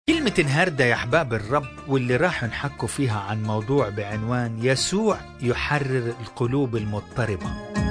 كلمة النهاردة يا أحباب الرب واللي راح نحكوا فيها عن موضوع بعنوان يسوع يحرر القلوب المضطربة.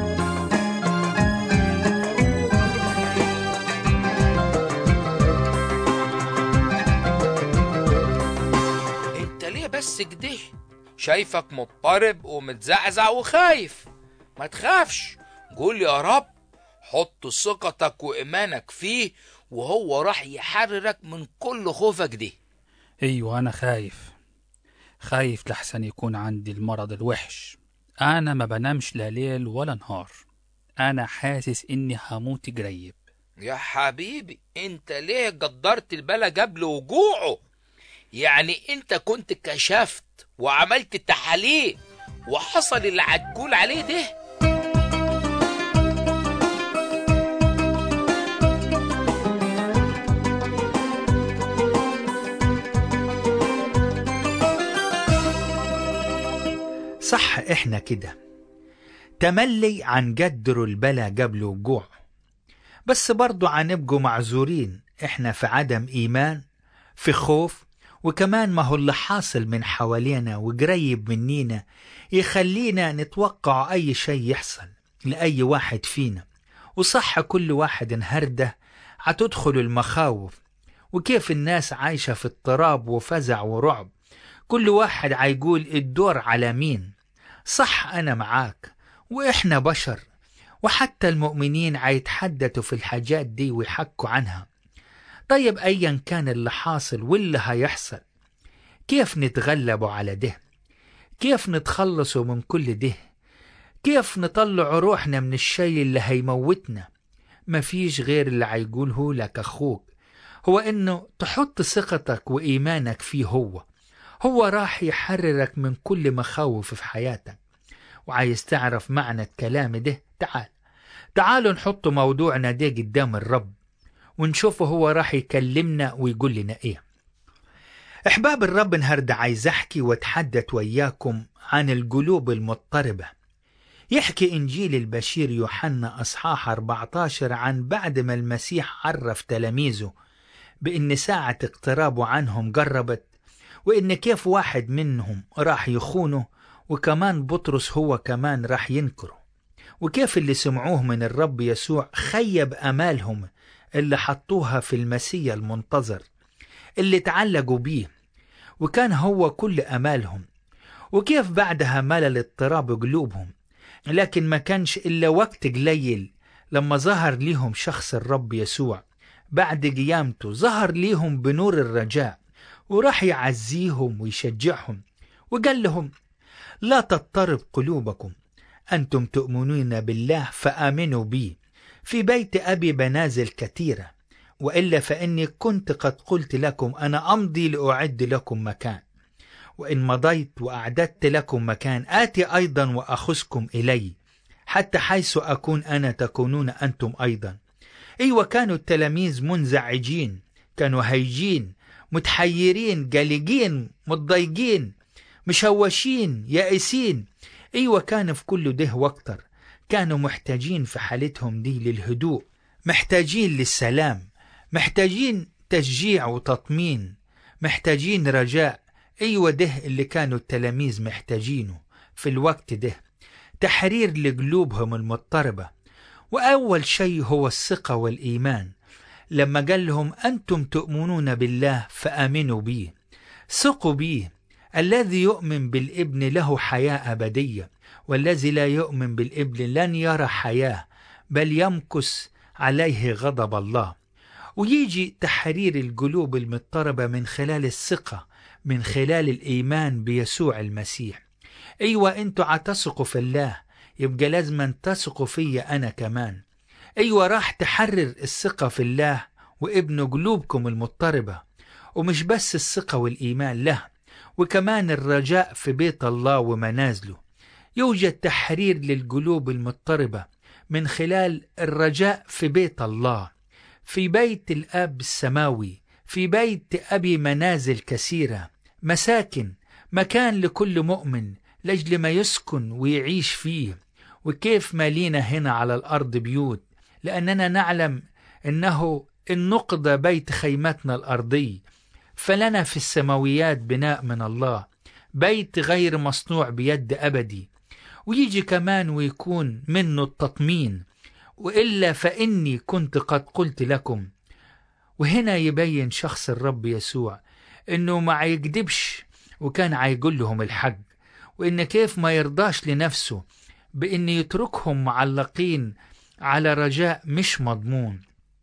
انت ليه بس كده؟ شايفك مضطرب ومتزعزع وخايف. ما تخافش، قول يا رب، حط ثقتك وإيمانك فيه وهو راح يحررك من كل خوفك ده. ايوه انا خايف لحسن يكون عندي المرض الوحش. انا ما بنامش لا ليل ولا نهار، انا حاسس اني هموت قريب. يا حبيبي، انت ليه قدرت البلا قبل وجوعه؟ يعني انت كنت كشفت وعملت التحاليل وحصل اللي هتقول عليه ده؟ صح، إحنا كده تملي عن قدروا البلا قبل وجوع، بس برضو عنبقوا معذورين. إحنا في عدم إيمان، في خوف، وكمان ما هو اللي حاصل من حوالينا وقريب منينا يخلينا نتوقع أي شيء يحصل لأي واحد فينا. وصح كل واحد انهرده هتدخل المخاوف، وكيف الناس عايشة في اضطراب وفزع ورعب. كل واحد هيقول الدور على مين. صح، أنا معاك، وإحنا بشر، وحتى المؤمنين هيتحدثوا في الحاجات دي ويحكوا عنها. طيب أيا كان اللي حاصل واللي هيحصل، كيف نتغلبوا على ده؟ كيف نتخلصوا من كل ده؟ كيف نطلع روحنا من الشيء اللي هيموتنا؟ مفيش غير اللي هيقوله لك أخوك، هو إنه تحط ثقتك وإيمانك فيه. هو راح يحررك من كل مخاوف في حياتك. وعايز تعرف معنى الكلام ده؟ تعالوا نحط موضوعنا ده قدام الرب ونشوفه هو راح يكلمنا ويقول لنا ايه. احباب الرب، النهارده عايز احكي واتحدث وياكم عن القلوب المضطربة. يحكي انجيل البشير يوحنا اصحاح 14 عن بعد ما المسيح عرف تلاميذه بان ساعة اقترابه عنهم قربت، وإن كيف واحد منهم راح يخونه، وكمان بطرس هو كمان راح ينكره، وكيف اللي سمعوه من الرب يسوع خيب أمالهم اللي حطوها في المسيح المنتظر اللي تعلقوا بيه، وكان هو كل أمالهم. وكيف بعدها ملل الاضطراب قلوبهم، لكن ما كانش إلا وقت قليل لما ظهر ليهم شخص الرب يسوع بعد قيامته. ظهر ليهم بنور الرجاء وراح يعزيهم ويشجعهم، وقال لهم: لا تضطرب قلوبكم، أنتم تؤمنون بالله فآمنوا بي، في بيت أبي منازل كثيرة، وإلا فإني كنت قد قلت لكم أنا أمضي لأعد لكم مكان، وإن مضيت وأعددت لكم مكان آتي أيضا وأخذكم إلي، حتى حيث أكون أنا تكونون أنتم أيضا. أيوة، كانوا التلاميذ منزعجين، كانوا هيجين، متحيرين، قلقين، متضايقين، مشوشين، يائسين. أيوة، كانوا في كل ده واكتر. كانوا محتاجين في حالتهم دي للهدوء، محتاجين للسلام، محتاجين تشجيع وتطمين، محتاجين رجاء. أيوة، ده اللي كانوا التلاميذ محتاجينه في الوقت ده، تحرير لقلوبهم المضطربة. وأول شيء هو الثقة والإيمان. لما قال لهم أنتم تؤمنون بالله فآمنوا بي، ثقوا بي. الذي يؤمن بالابن له حياة أبدية، والذي لا يؤمن بالابن لن يرى حياة، بل يمكث عليه غضب الله. ويجي تحرير القلوب المضطربة من خلال الثقة، من خلال الإيمان بيسوع المسيح. أيوة، أنتوا عتثقوا في الله، يبقى لازم تثقوا فيا أنا كمان. أيوة، راح تحرر الثقة في الله وابن قلوبكم المضطربة. ومش بس الثقة والإيمان له، وكمان الرجاء في بيت الله ومنازله. يوجد تحرير للقلوب المضطربة من خلال الرجاء في بيت الله، في بيت الآب السماوي. في بيت أبي منازل كثيرة، مساكن، مكان لكل مؤمن لأجل ما يسكن ويعيش فيه. وكيف مالينا هنا على الأرض بيوت، لأننا نعلم أنه النقض بيت خيمتنا الأرضي، فلنا في السماويات بناء من الله، بيت غير مصنوع بيد أبدي، ويجي كمان ويكون منه التطمين، وإلا فإني كنت قد قلت لكم. وهنا يبين شخص الرب يسوع إنه ما يكذبش، وكان هيقول لهم الحق، وإن كيف ما يرضاش لنفسه بإن يتركهم معلقين على رجاء مش مضمون.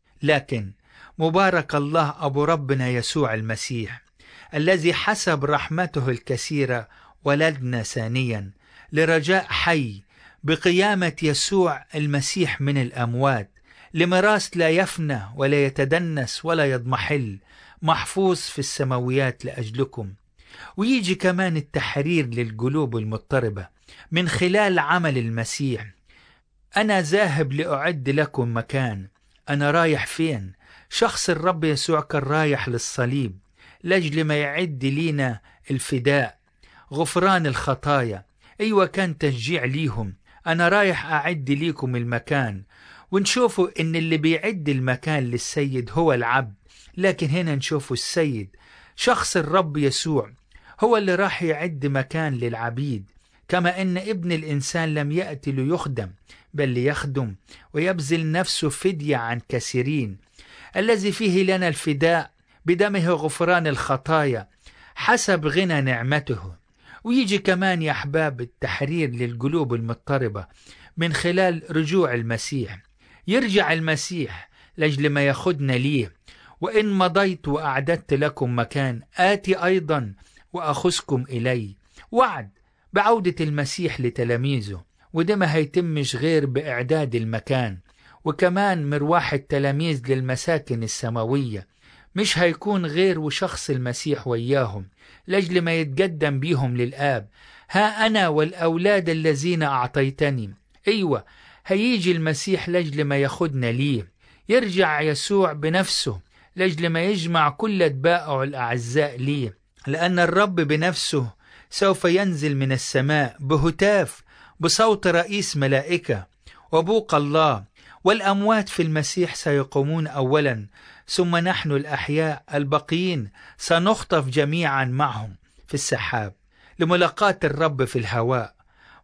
لكن مبارك الله أبو ربنا يسوع المسيح الذي حسب رحمته الكثيرة ولدنا ثانيا لرجاء حي بقيامة يسوع المسيح من الأموات، لميراث لا يفنى ولا يتدنس ولا يضمحل، محفوظ في السماويات لأجلكم. ويجي كمان التحرير للقلوب المضطربة من خلال عمل المسيح. أنا ذاهب لأعد لكم مكان. أنا رايح فين؟ شخص الرب يسوع كان رايح للصليب لأجل ما يعد لينا الفداء، غفران الخطايا. أيوة، كان تشجيع ليهم، أنا رايح أعد ليكم المكان. ونشوفوا إن اللي بيعد المكان للسيد هو العبد، لكن هنا نشوفوا السيد شخص الرب يسوع هو اللي راح يعد مكان للعبيد، كما إن ابن الإنسان لم يأتي ليخدم بل ليخدم ويبذل نفسه فدية عن كثيرين، الذي فيه لنا الفداء بدمه غفران الخطايا حسب غنى نعمته. ويجي كمان يا أحباب التحرير للقلوب المضطربة من خلال رجوع المسيح. يرجع المسيح لأجل ما ياخدنا ليه. وإن مضيت وأعددت لكم مكان آتي أيضا وأخذكم إلي. وعد بعودة المسيح لتلاميذه، وده ما هيتمش غير بإعداد المكان، وكمان مروح التلاميذ للمساكن السماوية مش هيكون غير وشخص المسيح وياهم لأجل ما يتقدم بيهم للآب. ها أنا والأولاد الذين أعطيتني. أيوة، هيجي المسيح لأجل ما ياخدنا ليه. يرجع يسوع بنفسه لأجل ما يجمع كل أتباعه الأعزاء ليه، لأن الرب بنفسه سوف ينزل من السماء بهتاف بصوت رئيس ملائكة وبوق الله، والأموات في المسيح سيقومون أولا، ثم نحن الأحياء البقيين سنخطف جميعا معهم في السحاب لملاقاة الرب في الهواء،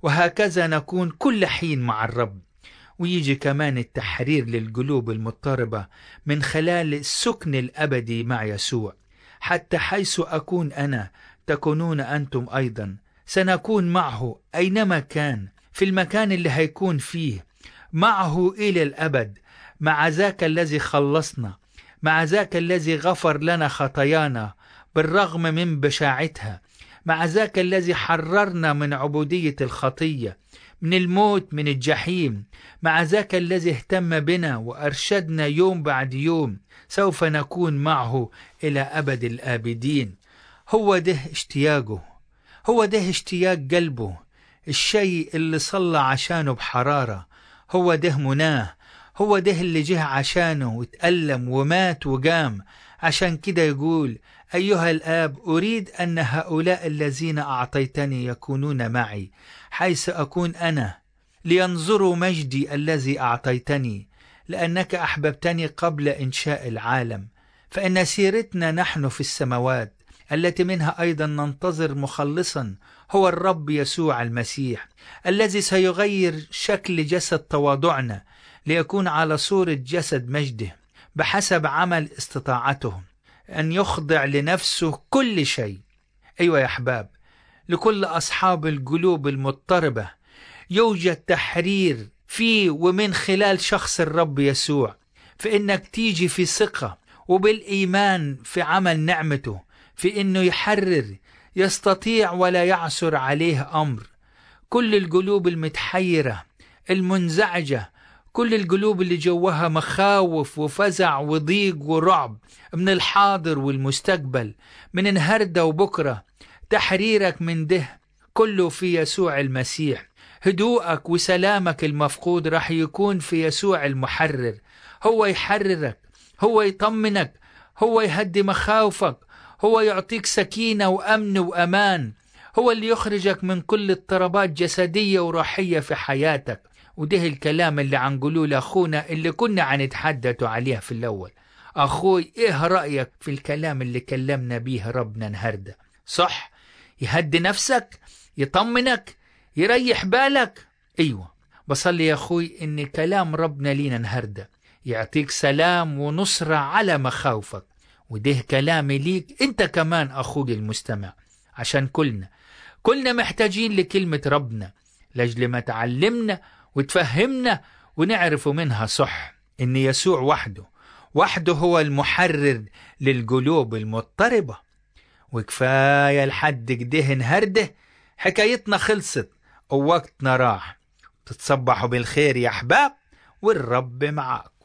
وهكذا نكون كل حين مع الرب. ويجي كمان التحرير للقلوب المضطربة من خلال السكن الأبدي مع يسوع، حتى حيث أكون أنا تكونون أنتم أيضا. سنكون معه أينما كان، في المكان اللي هيكون فيه، معه إلى الأبد، مع ذاك الذي خلصنا، مع ذاك الذي غفر لنا خطايانا بالرغم من بشاعتها، مع ذاك الذي حررنا من عبودية الخطية، من الموت، من الجحيم، مع ذاك الذي اهتم بنا وأرشدنا يوم بعد يوم. سوف نكون معه إلى أبد الآبدين. هو ده اشتياقه، هو ده اشتياق قلبه، الشيء اللي صلى عشانه بحرارة، هو ده مناه، هو ده اللي جه عشانه وتألم ومات وقام. عشان كده يقول: أيها الآب، أريد أن هؤلاء الذين أعطيتني يكونون معي حيث أكون أنا، لينظروا مجدي الذي أعطيتني، لأنك أحببتني قبل إنشاء العالم. فإن سيرتنا نحن في السماوات التي منها أيضا ننتظر مخلصا، هو الرب يسوع المسيح، الذي سيغير شكل جسد تواضعنا ليكون على صورة جسد مجده، بحسب عمل استطاعته أن يخضع لنفسه كل شيء. أيوة يا أحباب، لكل أصحاب القلوب المضطربة يوجد تحرير فيه ومن خلال شخص الرب يسوع، فإنك تيجي في ثقة وبالإيمان في عمل نعمته، في إنه يحرر، يستطيع ولا يعثر عليه أمر. كل القلوب المتحيرة المنزعجة، كل القلوب اللي جوها مخاوف وفزع وضيق ورعب من الحاضر والمستقبل، من النهاردة وبكرة، تحريرك من ده كله في يسوع المسيح. هدوءك وسلامك المفقود راح يكون في يسوع المحرر. هو يحررك، هو يطمنك، هو يهدي مخاوفك، هو يعطيك سكينة وأمن وأمان، هو اللي يخرجك من كل اضطرابات جسدية وروحية في حياتك. وده الكلام اللي عنقوله لأخونا اللي كنا عنتحدثوا عليه في الأول. أخوي إيه رأيك في الكلام اللي كلمنا بيه ربنا النهاردة؟ صح؟ يهدي نفسك، يطمنك، يريح بالك. أيوة، بصلي يا أخوي إن كلام ربنا لينا النهاردة يعطيك سلام ونصرة على مخاوفك. وده كلامي ليك أنت كمان أخوي المستمع، عشان كلنا محتاجين لكلمة ربنا لأجل ما تعلمنا وتفهمنا ونعرف منها صح إن يسوع وحده هو المحرر للقلوب المضطربة. وكفاية لحد كده النهاردة، حكايتنا خلصت ووقتنا راح. تتصبحوا بالخير يا أحباب، والرب معاك.